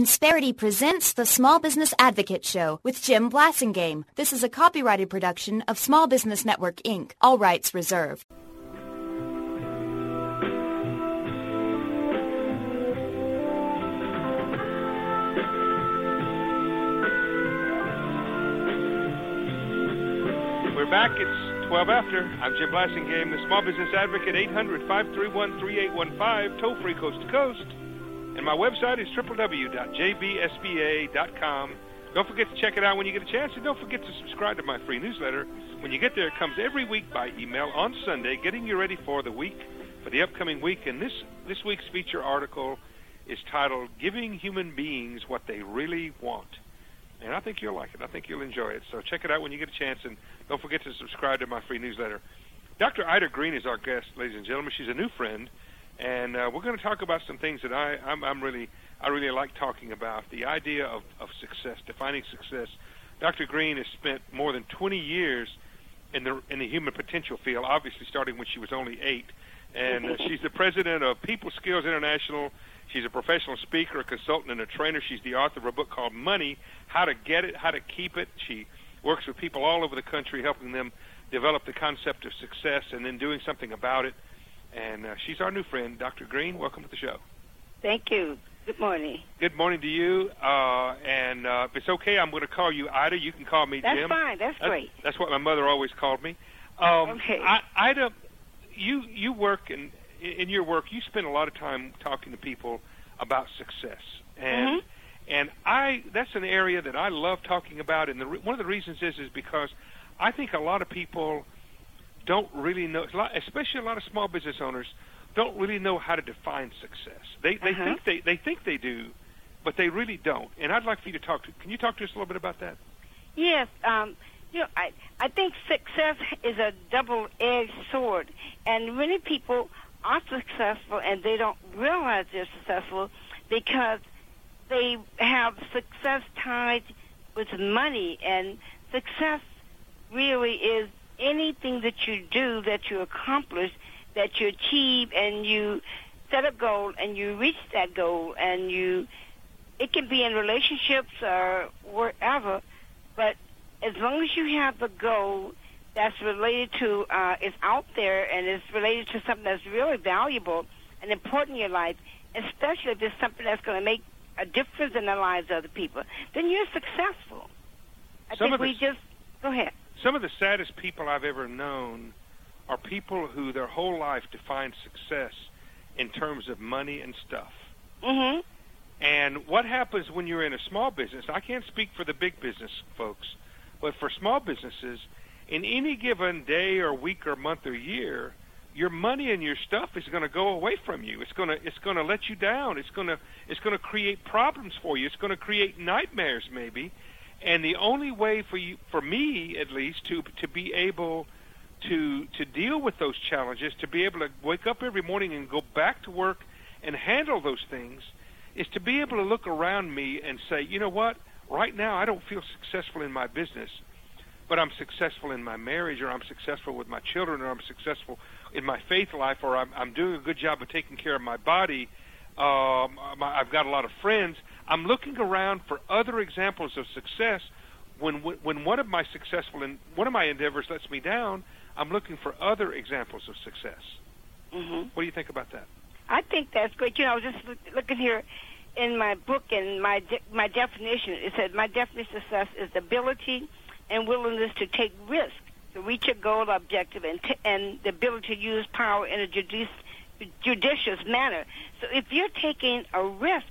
Insperity presents the Small Business Advocate Show with Jim Blasingame. This is a copyrighted production of Small Business Network, Inc. All rights reserved. We're back. It's 12 after. I'm Jim Blasingame, the Small Business Advocate, 800-531-3815, toll-free coast to coast. And my website is www.jbsba.com. Don't forget to check it out when you get a chance, and don't forget to subscribe to my free newsletter. When you get there, it comes every week by email on Sunday, getting you ready for the week, for the upcoming week. And this week's feature article is titled, Giving Human Beings What They Really Want. And I think you'll like it. I think you'll enjoy it. So check it out when you get a chance, and don't forget to subscribe to my free newsletter. Dr. Ida Green is our guest, ladies and gentlemen. She's a new friend. And we're going to talk about some things that I really like talking about. The idea of success, defining success. Dr. Green has spent more than 20 years in the human potential field, obviously starting when she was only 8. And she's the president of People Skills International. She's a professional speaker, a consultant, and a trainer. She's the author of a book called Money, How to Get It, How to Keep It. She works with people all over the country, helping them develop the concept of success and then doing something about it. And she's our new friend. Dr. Green, welcome to the show. Thank you. Good morning. Good morning to you. And if it's okay, I'm going to call you Ida. You can call me Jim. That's fine. That's great. That's what my mother always called me. Okay. Ida, you work, in your work, you spend a lot of time talking to people about success. And that's an area that I love talking about. And one of the reasons is because I think a lot of people don't really know, especially a lot of small business owners, don't really know how to define success. They think they do, but they really don't. And I'd like for you to can you talk to us a little bit about that? Yes. I think success is a double-edged sword, and many people are successful and they don't realize they're successful because they have success tied with money, and success really is anything that you do, that you accomplish, that you achieve, and you set a goal and you reach that goal, and it can be in relationships or wherever, but as long as you have the goal that's related to, is out there and is related to something that's really valuable and important in your life, especially if it's something that's going to make a difference in the lives of other people, then you're successful. Go ahead. Some of the saddest people I've ever known are people who their whole life define success in terms of money and stuff. Mm-hmm. And what happens when you're in a small business, I can't speak for the big business folks, but for small businesses, in any given day or week or month or year, your money and your stuff is going to go away from you. It's going to let you down. It's going to create problems for you. It's going to create nightmares maybe. And the only way for me at least, to be able to deal with those challenges, to be able to wake up every morning and go back to work and handle those things, is to be able to look around me and say, you know what, right now I don't feel successful in my business, but I'm successful in my marriage, or I'm successful with my children, or I'm successful in my faith life, or I'm doing a good job of taking care of my body. I've got a lot of friends. I'm looking around for other examples of success. When one of my endeavors lets me down, I'm looking for other examples of success. Mm-hmm. What do you think about that? I think that's great. I was just looking here in my book, and my definition. It said my definition of success is the ability and willingness to take risks to reach a goal or objective, and the ability to use power in a judicious manner. So if you're taking a risk,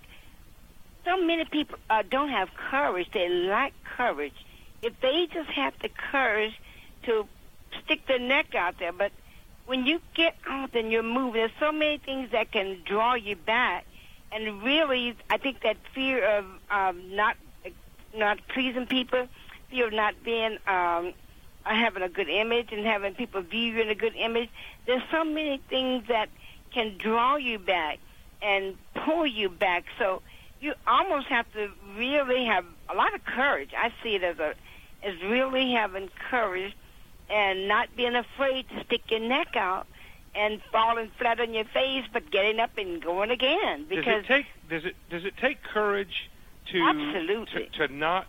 so many people don't have courage. They lack courage. If they just have the courage to stick their neck out there, but when you get out and you're moving, there's so many things that can draw you back. And really, I think that fear of not pleasing people, fear of not being having a good image and having people view you in a good image, there's so many things that can draw you back and pull you back. So you almost have to really have a lot of courage. I see it as really having courage and not being afraid to stick your neck out and falling flat on your face, but getting up and going again. Because does it take courage Absolutely. to not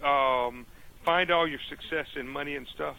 find all your success in money and stuff?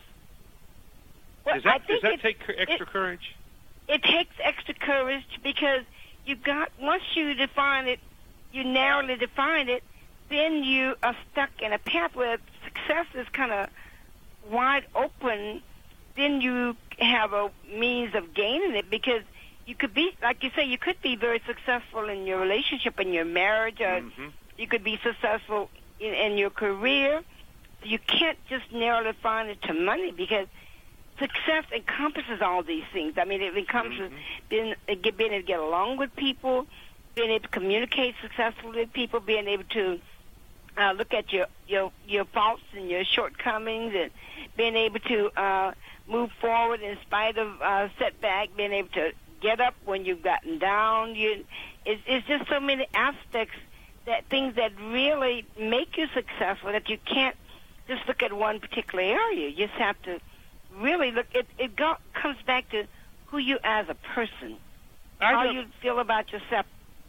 Well, does that take extra courage? It takes extra courage because once you define it, you narrowly define it, then you are stuck in a path where success is kind of wide open. Then you have a means of gaining it because you could be, like you say, you could be very successful in your relationship, in your marriage, or you could be successful in your career. You can't just narrowly define it to money because success encompasses all these things. I mean, it encompasses being able to get along with people, being able to communicate successfully with people, being able to look at your faults and your shortcomings, and being able to move forward in spite of setback, being able to get up when you've gotten down. It's just so many aspects, things that really make you successful that you can't just look at one particular area. You just have to really look. It comes back to who you as a person, how you feel about yourself.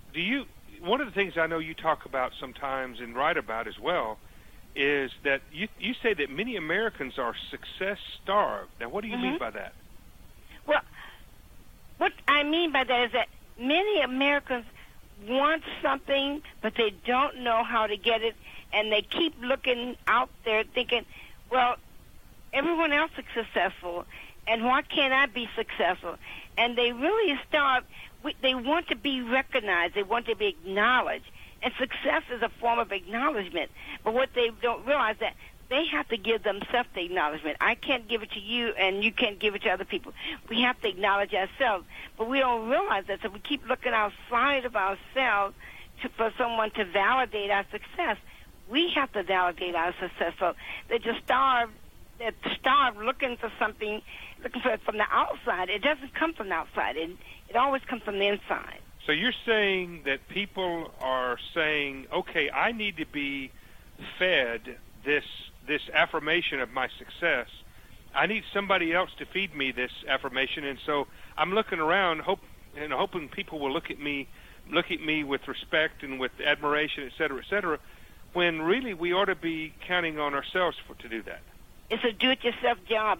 One of the things I know you talk about sometimes and write about as well is that you say that many Americans are success starved. Now, what do you mean by that? Well, what I mean by that is that many Americans want something, but they don't know how to get it, and they keep looking out there thinking, well, everyone else is successful, and why can't I be successful? And they really they want to be recognized. They want to be acknowledged. And success is a form of acknowledgement. But what they don't realize that they have to give themselves the acknowledgement. I can't give it to you, and you can't give it to other people. We have to acknowledge ourselves. But we don't realize that, so we keep looking outside of ourselves for someone to validate our success. We have to validate our success. So they're just starved. They're starved looking for something, looking for it from the outside. It doesn't come from the outside. It always comes from the inside. So you're saying that people are saying, okay, I need to be fed this affirmation of my success. I need somebody else to feed me this affirmation, and so I'm looking around, hoping people will look at me with respect and with admiration, et cetera, when really we ought to be counting on ourselves to do that. It's a do-it-yourself job.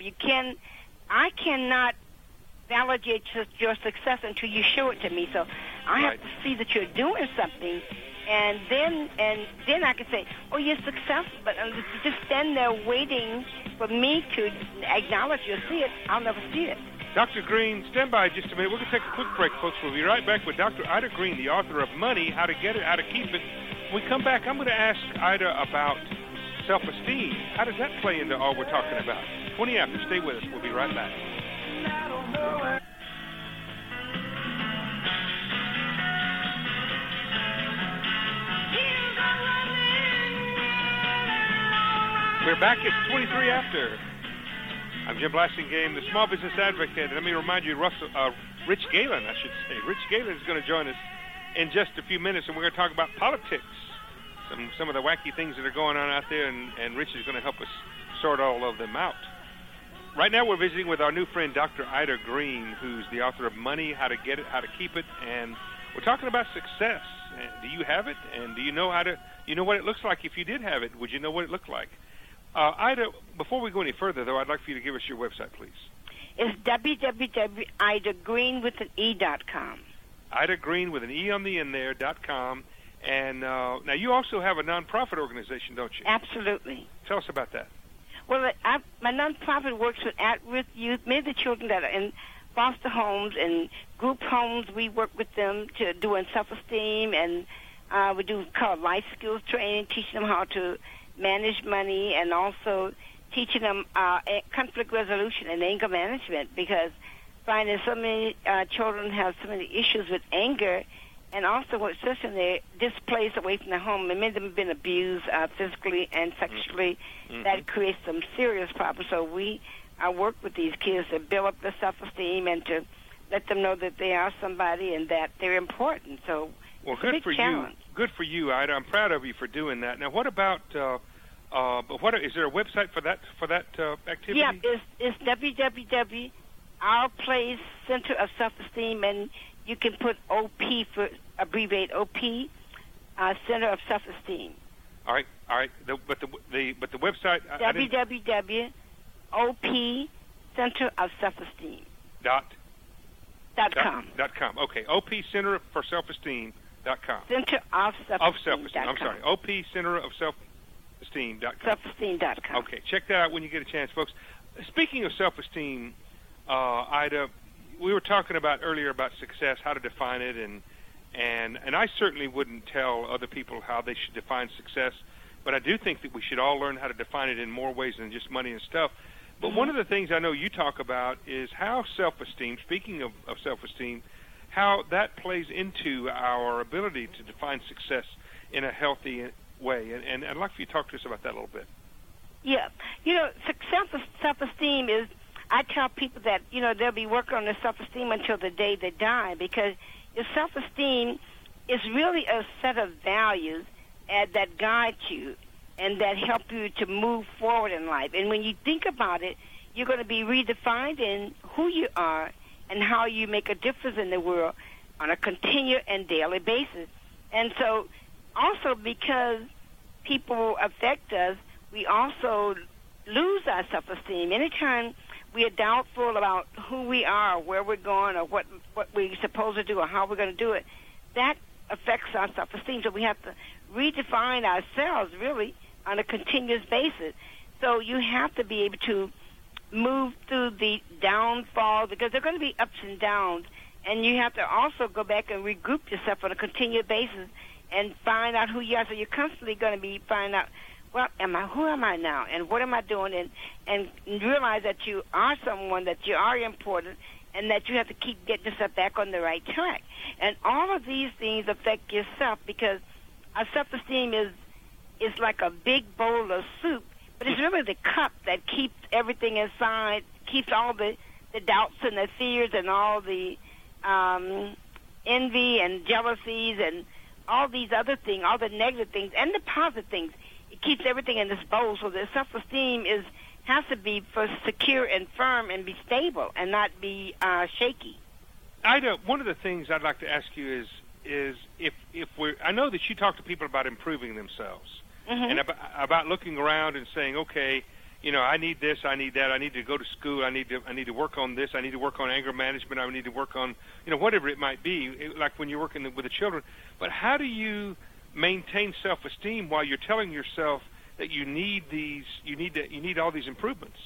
I cannot validate your success until you show it to me. So I have to see that you're doing something, and then I can say, oh, you're successful. But if you just stand there waiting for me to acknowledge you or see it, I'll never see it. Dr. Green, stand by just a minute. We're going to take a quick break, folks. We'll be right back with Dr. Ida Green, the author of Money, How to Get It, How to Keep It. When we come back, I'm going to ask Ida about self-esteem. How does that play into all we're talking about? 20 after. Stay with us. We'll be right back. We're back at 23 after. I'm Jim Blasingame, the Small Business Advocate. Let me remind you, Rich Galen, I should say. Rich Galen is going to join us in just a few minutes, and we're going to talk about politics, some of the wacky things that are going on out there, and Rich is going to help us sort all of them out. Right now we're visiting with our new friend, Dr. Ida Green, who's the author of Money, How to Get It, How to Keep It, and we're talking about success. Do you have it, and do you know what it looks like if you did have it? Would you know what it looked like? Ida, before we go any further, though, I'd like for you to give us your website, please. It's www.idagreen.com. Ida Green with an E on the end there, .com. And now you also have a nonprofit organization, don't you? Absolutely. Tell us about that. Well, my nonprofit works with at-risk youth, many of the children that are in foster homes and group homes. We work with them to doing self-esteem, and we do called life skills training, teaching them how to manage money, and also teaching them conflict resolution and anger management, because finding so many children have so many issues with anger, and also especially they're displaced away from their home, and many of them have been abused physically and sexually. That creates some serious problems. So I work with these kids to build up their self-esteem and to let them know that they are somebody and that they're important. So well, good for you. Good for you, Ida. I'm proud of you for doing that. Now, what about? Is there a website for that activity? Yeah, it's www.Our Center of Self-Esteem, and you can put OP for abbreviate OP, Center of Self-Esteem. All right. But the website www.op Center of Self-Esteem. .com. Okay. OP Center for Self-Esteem.com. Center of Self-Esteem. I'm sorry. OP Center of Self-Esteem.com. Self-Esteem.com. Okay. Check that out when you get a chance, folks. Speaking of self-esteem, Ida, we were talking about earlier about success, how to define it, and I certainly wouldn't tell other people how they should define success, but I do think that we should all learn how to define it in more ways than just money and stuff. But one of the things I know you talk about is how self-esteem, speaking of self-esteem, how that plays into our ability to define success in a healthy way. And I'd like for you to talk to us about that a little bit. Yeah. Self-esteem is, I tell people that, they'll be working on their self-esteem until the day they die, because your self-esteem is really a set of values that guide you and that help you to move forward in life. And when you think about it, you're going to be redefined in who you are and how you make a difference in the world on a continual and daily basis. And so also because people affect us, we also lose our self-esteem. Anytime we are doubtful about who we are, where we're going, or what we're supposed to do, or how we're going to do it, that affects our self-esteem. So we have to redefine ourselves, really, on a continuous basis. So you have to be able to move through the downfall, because there are going to be ups and downs, and you have to also go back and regroup yourself on a continuous basis and find out who you are. So you're constantly going to be finding out, well, who am I now, and what am I doing, and realize that you are someone, that you are important, and that you have to keep getting yourself back on the right track. And all of these things affect yourself, because our self-esteem is like a big bowl of soup, but it's really the cup that keeps everything inside, keeps all the doubts and the fears and all the envy and jealousies and all these other things, all the negative things and the positive things. It keeps everything in this bowl, so the self-esteem has to be secure and firm and be stable and not be shaky. Ida, one of the things I'd like to ask you is if I know that you talk to people about improving themselves, and about looking around and saying, okay, I need this, I need that, I need to go to school, I need to work on this, I need to work on anger management, I need to work on, whatever it might be, like when you're working with the children. But how do you maintain self-esteem while you're telling yourself that you need all these improvements?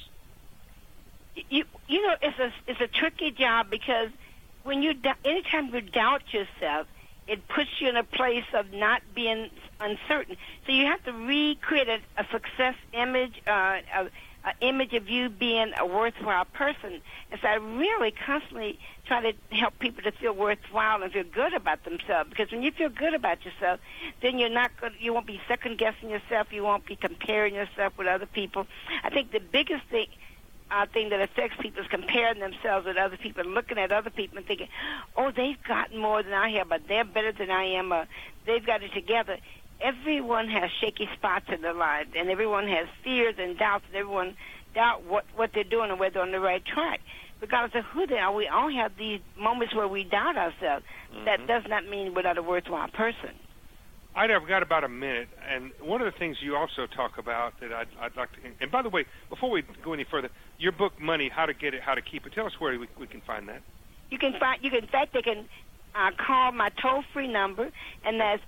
It's a tricky job, because when anytime you doubt yourself, it puts you in a place of not being uncertain. So you have to recreate a success image, an image of you being a worthwhile person. And so I really constantly try to help people to feel worthwhile and feel good about themselves. Because when you feel good about yourself, then you won't be second guessing yourself. You won't be comparing yourself with other people. I think the biggest thing that affects people is comparing themselves with other people, looking at other people and thinking, oh, they've gotten more than I have, but they're better than I am, or they've got it together. Everyone has shaky spots in their lives, and everyone has fears and doubts, and everyone doubt what they're doing and whether they're on the right track. Regardless of who they are, we all have these moments where we doubt ourselves. That does not mean we're not a worthwhile person. I've got about a minute, and one of the things you also talk about that I'd like to, and by the way, before we go any further, your book, Money, How to Get It, How to Keep It, tell us where we can find that. In fact, they can call my toll-free number, and that's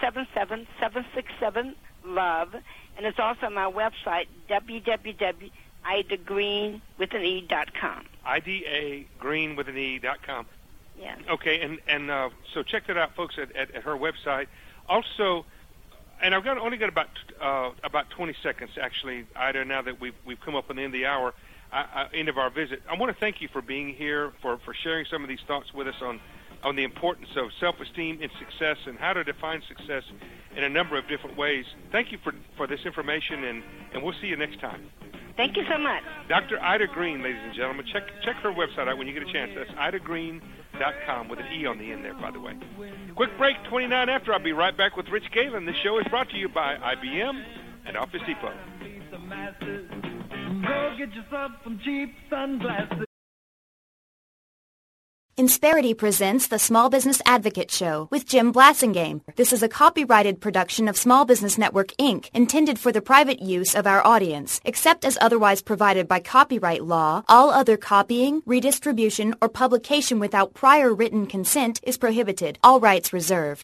877-767-LOVE, and it's also on my website, www.idagreen.com. IDAgreen.com. Yes. Okay, and so check that out, folks, at her website. Also, and I've only got about 20 seconds, actually, Ida, now that we've come up on the end of the hour, end of our visit. I want to thank you for being here, for sharing some of these thoughts with us on the importance of self-esteem in success and how to define success in a number of different ways. Thank you for this information, and we'll see you next time. Thank you so much. Dr. Ida Green, ladies and gentlemen. Check her website out when you get a chance. That's idagreen.com with an E on the end there, by the way. Quick break, 29 after. I'll be right back with Rich Galen. This show is brought to you by IBM and Office Depot. Go get yourself some cheap sunglasses. Insperity presents the Small Business Advocate Show with Jim Blasingame. This is a copyrighted production of Small Business Network, Inc., intended for the private use of our audience. Except as otherwise provided by copyright law, all other copying, redistribution, or publication without prior written consent is prohibited. All rights reserved.